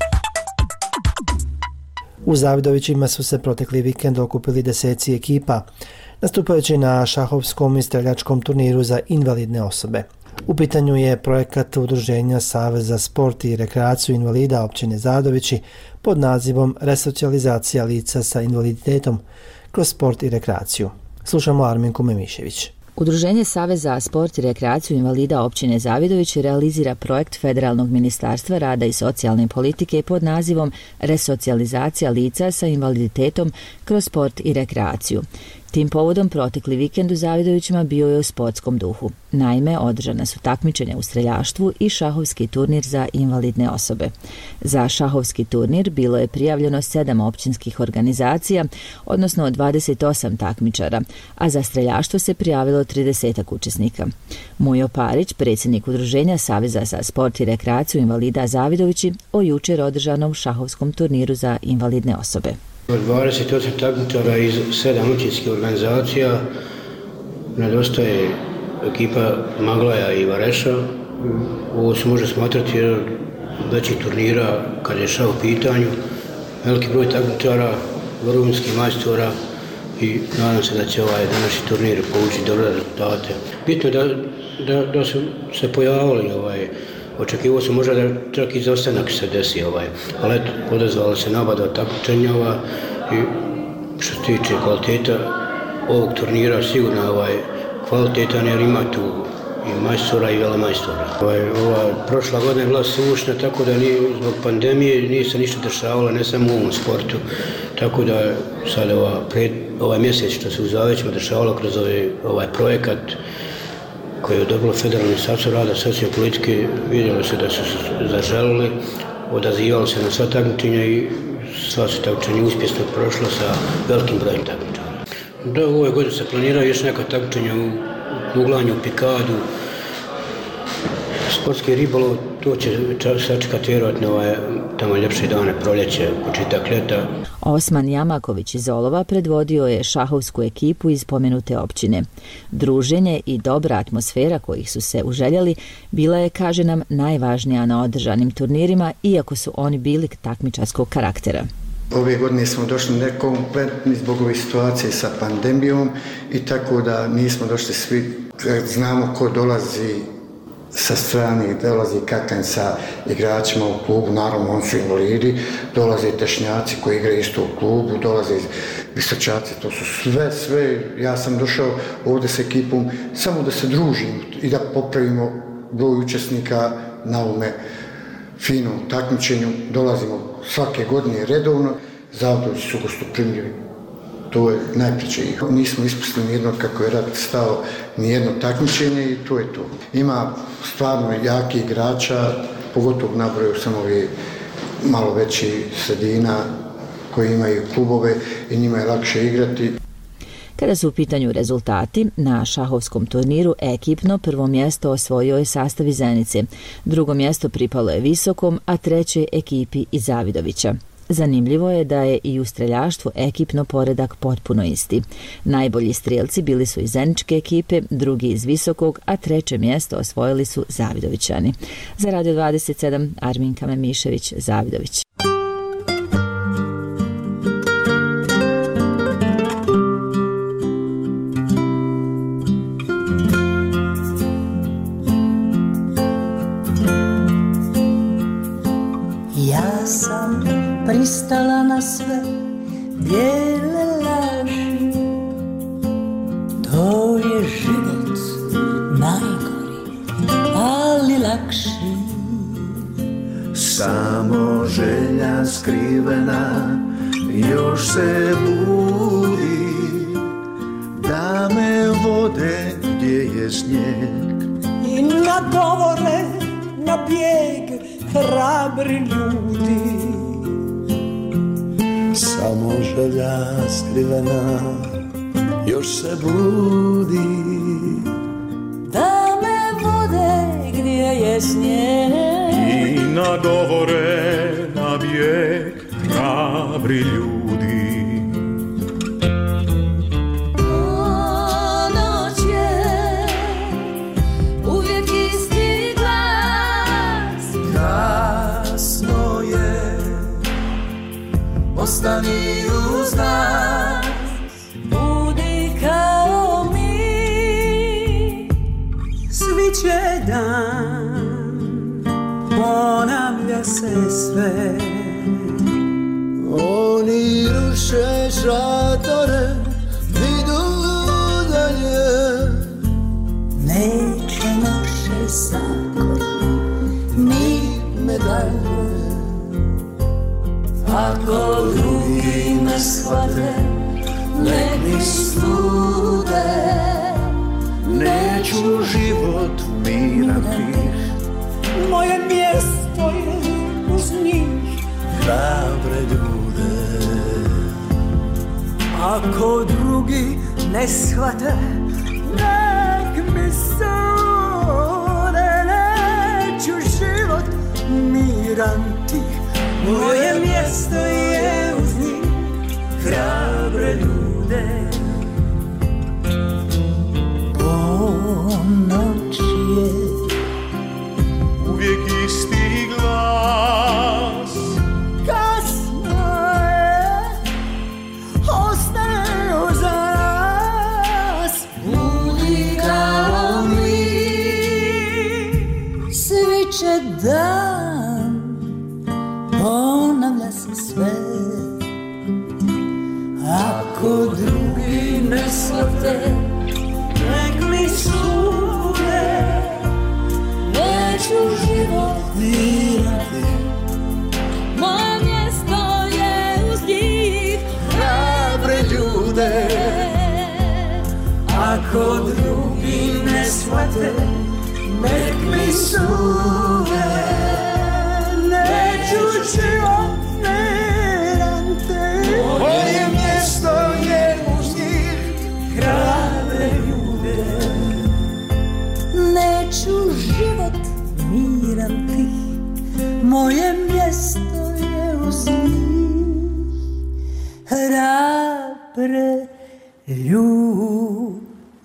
[SPEAKER 1] U Zavidovićima su se protekli vikend okupili deseci ekipa, nastupajući na šahovskom i streljačkom turniru za invalidne osobe. U pitanju je projekat Udruženja Savez za sport i rekreaciju invalida općine Zavidovići pod nazivom Resocijalizacija lica sa invaliditetom kroz sport i rekreaciju. Slušamo Arminku Memišević.
[SPEAKER 19] Udruženje Savez za sport i rekreaciju invalida općine Zavidović realizira projekt Federalnog ministarstva rada i socijalne politike pod nazivom Resocijalizacija lica sa invaliditetom kroz sport i rekreaciju. Tim povodom protekli vikend u Zavidovićima bio je u sportskom duhu. Naime, održana su takmičenja u streljaštvu i šahovski turnir za invalidne osobe. Za šahovski turnir bilo je prijavljeno 7 općinskih organizacija, odnosno 28 takmičara, a za streljaštvo se prijavilo 30 učesnika. Mujo Parić, predsjednik Udruženja Saveza za sport i rekreaciju invalida Zavidovići, o jučer održanom šahovskom turniru za invalidne osobe.
[SPEAKER 20] 28 takmičara iz 7 općinskih organizacija, nedostaje ekipa Maglaja i Vareša. Ovo se može smatrati jedan veći turnira kad je šah u pitanju. Veliki broj takmičara, vrhunskih majstora i nadam se da će današnji turnir povući dobre rezultate. Bitno je da su se pojavili, očekivao sam možda da čak izostanak se desi, ali eto, odazvala se nabada takmičenja i što se tiče kvaliteta ovog turnira sigurno kvalitetan jer ima tu i majstora i velemajstora. Ova prošla godina je bila sušna, tako da zbog pandemije nije se ništa dešavalo, ne samo u ovom sportu. Tako da sad ovaj mjesec što se u Zavećima dešavalo kroz ovaj projekat koji je odobrilo Federalno ministarstvo rada, socijalne politike, vidjelo se da su zaželili, odazivalo se na sva takmičenja i sva su takmičenja uspješno prošla sa velikim brojem takmičara. Da, u ovoj godini se planiraju još neka takmičenja u uglanju, pikadu, sportski ribolov, to će sačekati vjerovatno tamo ljepše dane, proljeće, početak ljeta.
[SPEAKER 19] Osman Jamaković iz Olova predvodio je šahovsku ekipu iz pomenute općine. Druženje i dobra atmosfera kojih su se uželjeli bila je, kaže nam, najvažnija na održanim turnirima, iako su oni bili takmičarskog karaktera.
[SPEAKER 3] Ove godine smo došli nekompletni zbog ove situacije sa pandemijom i tako da nismo došli svi, znamo ko dolazi sa strane, dolazi Katanj sa igračima u klubu, naravno oni su invalidi, dolaze tešnjaci koji igraju isto u klubu, dolaze visočaci, to su sve, ja sam došao ovdje s ekipom samo da se družimo i da popravimo broj učesnika na ovome finom takmičenju, dolazimo svake godine redovno, zavodovci su gostoprimljivi. To je najpreće. Nismo ispustili nijedno, kako je Ratko stao, nijedno takmičenje i to je to. Ima stvarno jaki igrača, pogotovo nabroju samo ovi malo veći sredina koji imaju klubove i njima je lakše igrati.
[SPEAKER 19] Kada su u pitanju rezultati, na šahovskom turniru ekipno prvo mjesto osvojio je sastav iz Zenice, drugo mjesto pripalo je Visokom, a treće ekipi iz Zavidovića. Zanimljivo je da je i u streljaštvu ekipno poredak potpuno isti. Najbolji strijelci bili su iz zeničke ekipe, drugi iz Visokog, a treće mjesto osvojili su Zavidovićani. Za Radio 27, Arminka Memišević, Zavidović.
[SPEAKER 23] Ja sam pristala na sve bijele laži, to je život najgori, ali lakši.
[SPEAKER 5] Samo želja skrivena još se budi, da me vode gdje je snijeg.
[SPEAKER 23] I na govore, na bijeg hrabri ljudi.
[SPEAKER 5] Samo želja skrivena još se budi,
[SPEAKER 23] da me vode gdje je snijeg.
[SPEAKER 5] I na govore, na bijeg hrabri ljudi.
[SPEAKER 23] Noć je uvijek isti glas.
[SPEAKER 5] Kasno je, ostani uz nas.
[SPEAKER 23] Budi kao mi, svi će dan, ponavlja se sve.
[SPEAKER 5] Oni ruše šatore, idu dalje.
[SPEAKER 23] Neće naše zakon, ni medalje. Ako drugi ne shvate, nek mi sude.
[SPEAKER 5] Neću život mirati,
[SPEAKER 23] moje mjesto je uz njih.
[SPEAKER 5] hrabre ljude.
[SPEAKER 23] Ako drugi ne shvate, nek mi sude. Neću život mirati, moje mjesto je uz njih. Hrabre ljude. Ponoć je
[SPEAKER 5] uvijek isti glas.
[SPEAKER 23] Kasno je, ostaje uza nas. Budi kao mi, svi će dan, ponavlja se sve. Ako drugi ne shvate, nek mi sude.
[SPEAKER 24] život miran ti. Moje mjesto je uz njih, hrabre ljude. Ako drugi ne shvate, nek mi sude. Neću život miran ti. Moje mjesto je uz njih, hrabre ljude. Neću život miran ti. Moje mjesto je uz njih, hrabre ljude.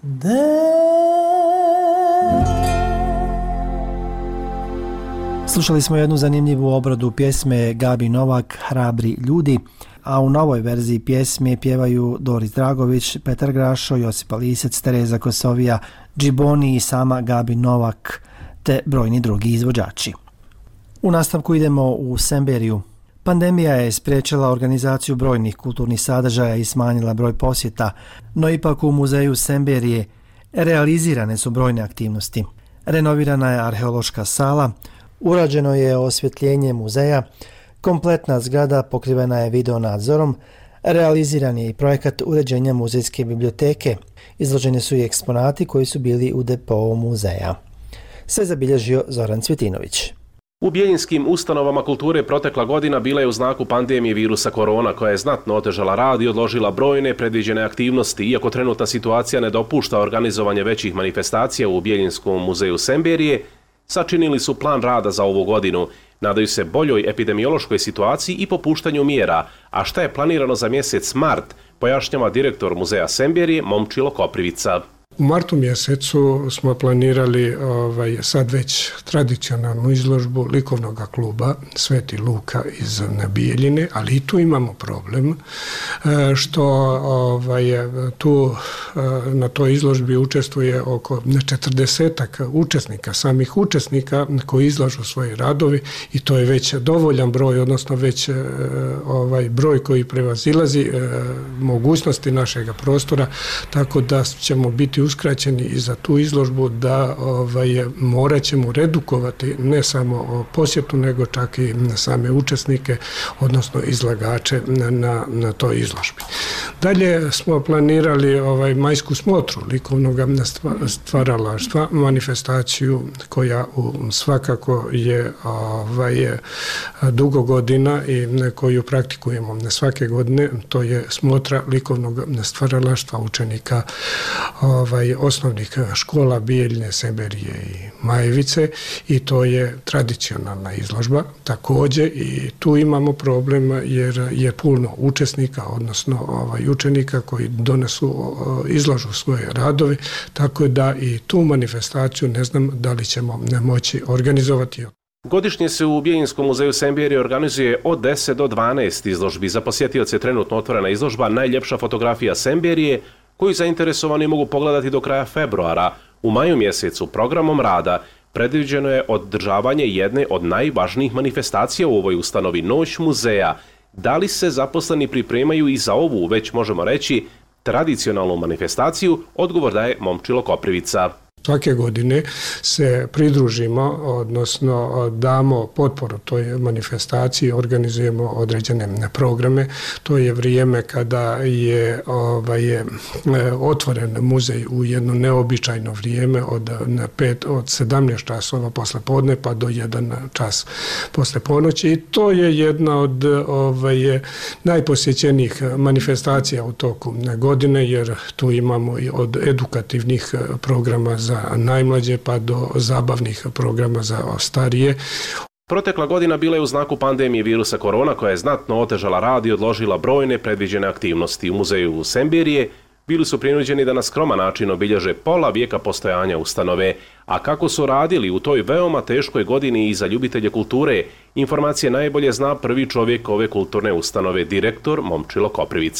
[SPEAKER 1] Slušali smo jednu zanimljivu obradu pjesme Gabi Novak Hrabri ljudi, a u novoj verziji pjesme pjevaju Doris Dragović, Petar Grašo, Josipa Lisec, Tereza Kosovija, Džiboni i sama Gabi Novak te brojni drugi izvođači. U nastavku idemo u Semberiju. Pandemija je spriječila organizaciju brojnih kulturnih sadržaja i smanjila broj posjeta, no ipak u muzeju Semberije realizirane su brojne aktivnosti. Renovirana je arheološka sala, urađeno je osvjetljenje muzeja, kompletna zgrada pokrivena je video nadzorom, realiziran je i projekat uređenja muzejske biblioteke, izloženi su i eksponati koji su bili u depou muzeja. Sve zabilježio Zoran Cvjetinović.
[SPEAKER 6] U Bijeljinskim ustanovama kulture protekla godina bila je u znaku pandemije virusa korona koja je znatno otežala rad i odložila brojne predviđene aktivnosti, iako trenutna situacija ne dopušta organizovanje većih manifestacija u Bijeljinskom muzeju Semberije, sačinili su plan rada za ovu godinu. Nadaju se boljoj epidemiološkoj situaciji i popuštanju mjera, a šta je planirano za mjesec mart, pojašnjava direktor muzeja Semberije Momčilo Koprivica.
[SPEAKER 7] U martu mjesecu smo planirali sad već tradicionalnu izložbu likovnog kluba Sveti Luka iz Bijeljine, ali i tu imamo problem što tu na toj izložbi učestvuje oko 40 učesnika, samih učesnika koji izlažu svoje radovi i to je već dovoljan broj, odnosno već broj koji prevazilazi mogućnosti našega prostora, tako da ćemo biti uskraćeni i za tu izložbu da morat ćemo redukovati ne samo posjetu nego čak i same učesnike, odnosno izlagače na toj izložbi. Dalje smo planirali majsku smotru likovnog stvaralaštva, manifestaciju koja svakako je dugo godina i koju praktikujemo svake godine, to je smotra likovnog stvaralaštva učenika osnovnih škola Bijeljine, Semberije i Majevice i to je tradicionalna izložba. Također i tu imamo problem jer je puno učesnika, odnosno učenika koji izlažu svoje radove, tako da i tu manifestaciju ne znam da li ćemo moći organizovati.
[SPEAKER 6] Godišnje se u Bijeljinskom muzeju Semberije organizuje od 10 do 12 izložbi. Za posjetioce trenutno otvorena izložba Najljepša fotografija Semberije, koju zainteresovani mogu pogledati do kraja februara. U maju mjesecu programom rada predviđeno je održavanje jedne od najvažnijih manifestacija u ovoj ustanovi, Noć muzeja. Da li se zaposleni pripremaju i za ovu, već možemo reći, tradicionalnu manifestaciju, odgovor daje Momčilo Koprivica.
[SPEAKER 7] Svake godine se pridružimo, odnosno damo potporu toj manifestaciji, organizujemo određene programe. To je vrijeme kada je otvoren muzej u jedno neobičajno vrijeme od 17 časova posle podne pa do 1 čas posle ponoći. I to je jedna od najposjećenijih manifestacija u toku godine, jer tu imamo i od edukativnih programa za najmlađe pa do zabavnih programa za starije.
[SPEAKER 6] Protekla godina bila je u znaku pandemije virusa korona koja je znatno otežala rad i odložila brojne predviđene aktivnosti. U muzeju Semberije bili su prinuđeni da na skroman način obilježe pola vijeka postojanja ustanove. A kako su radili u toj veoma teškoj godini i za ljubitelje kulture, informacije najbolje zna prvi čovjek ove kulturne ustanove, direktor Momčilo Koprivica.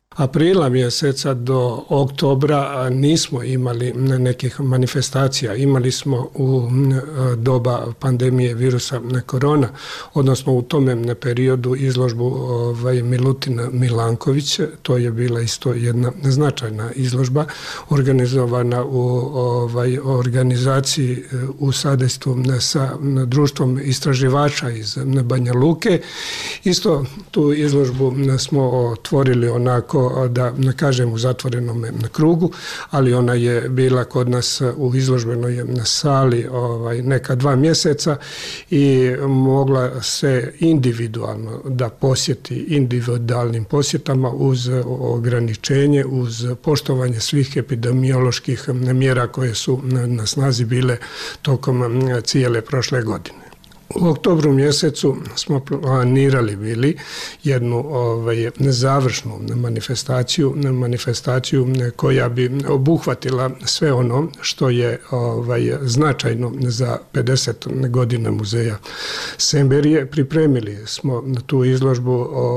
[SPEAKER 7] Aprila mjeseca do oktobra nismo imali nekih manifestacija. Imali smo u doba pandemije virusa korona, odnosno u tome periodu izložbu Milutina Milanković. To je bila isto jedna značajna izložba organizovana u organizaciji u sadejstvu sa društvom istraživača iz Banja Luke. Isto tu izložbu smo otvorili onako da ne kažem u zatvorenom krugu, ali ona je bila kod nas u izložbenoj sali neka 2 mjeseca i mogla se individualno da posjeti individualnim posjetama uz ograničenje, uz poštovanje svih epidemioloških mjera koje su na snazi bile tokom cijele prošle godine. U oktobru mjesecu smo planirali bili jednu završnu manifestaciju koja bi obuhvatila sve ono što je značajno za 50 godina muzeja Semberije. Pripremili smo tu izložbu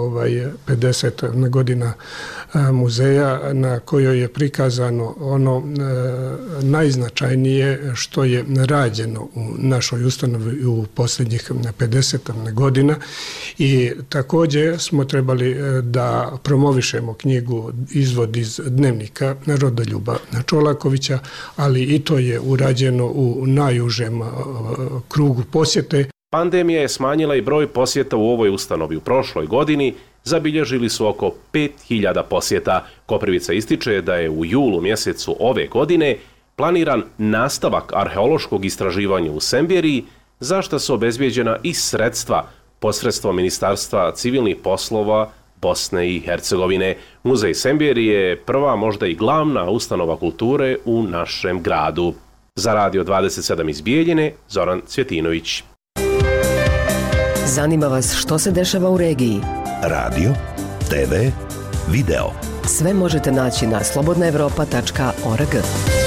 [SPEAKER 7] 50 godina muzeja na kojoj je prikazano ono najznačajnije što je rađeno u našoj ustanovi u posljednjih 50 godina i također smo trebali da promovišemo knjigu Izvod iz dnevnika Rodoljuba Čolakovića, ali i to je urađeno u najužem krugu posjete.
[SPEAKER 6] Pandemija je smanjila i broj posjeta u ovoj ustanovi. U prošloj godini zabilježili su oko 5000 posjeta. Koprivica ističe da je u julu mjesecu ove godine planiran nastavak arheološkog istraživanja u Semberiji, za što su obezbijeđena i sredstva posredstvom Ministarstva civilnih poslova Bosne i Hercegovine. Muzej Semberije je prva, možda i glavna ustanova kulture u našem gradu. Za Radio 27 iz Bijeljine, Zoran Cvjetinović.
[SPEAKER 9] Zanima vas što se dešava u regiji?
[SPEAKER 11] Radio, TV, video.
[SPEAKER 9] Sve možete naći na slobodnaevropa.org.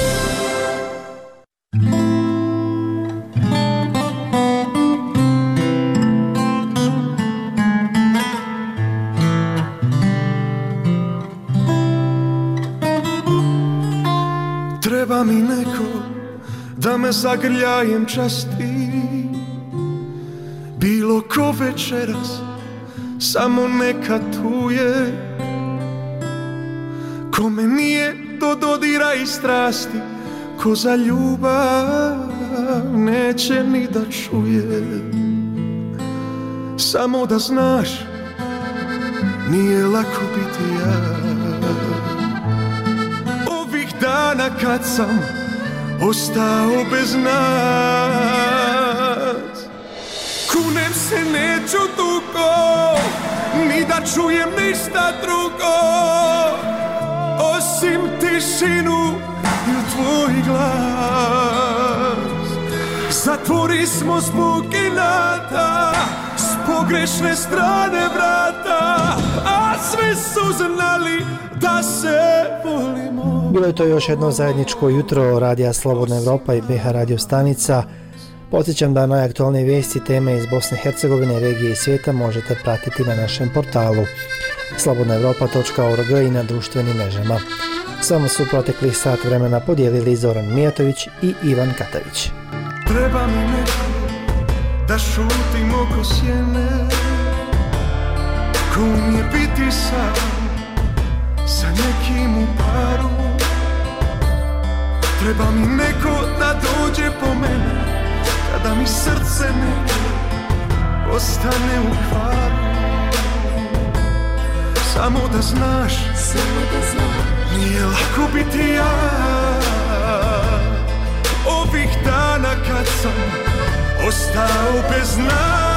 [SPEAKER 5] Treba mi neko da me zagrljajem časti, bilo ko večeras, samo neka tu je. Kome nije do dodira i strasti, ko za ljubav neće ni da čuje. Samo da znaš, nije lako biti ja. Ovih dana kad sam ostao bez nas, kunem se neću dugo, ni da čujem ništa drugo, osim tišinu i tvoj glas. Zatvori smo zbog inata, s pogrešne strane vrata, a svi su znali da se volimo.
[SPEAKER 1] Bilo je to još jedno zajedničko jutro Radija Slobodna Evropa i BH radio stanica. Podsjećam da najaktualnije vijesti, teme iz Bosne i Hercegovine, regije i svijeta možete pratiti na našem portalu slobodnaevropa.org i na društvenim mrežama. Samo su proteklih sat vremena podijelili Zoran Mijatović i Ivan Katavić.
[SPEAKER 5] Treba mi neko da šutim oko sjene, ko umije biti sam sa nekim u paru. Treba mi neko da dođe po mene kada mi srce neko ostane u kvaru. Samo da znaš, nije lako biti ja. Ovih dana kad sam ostao bez nas.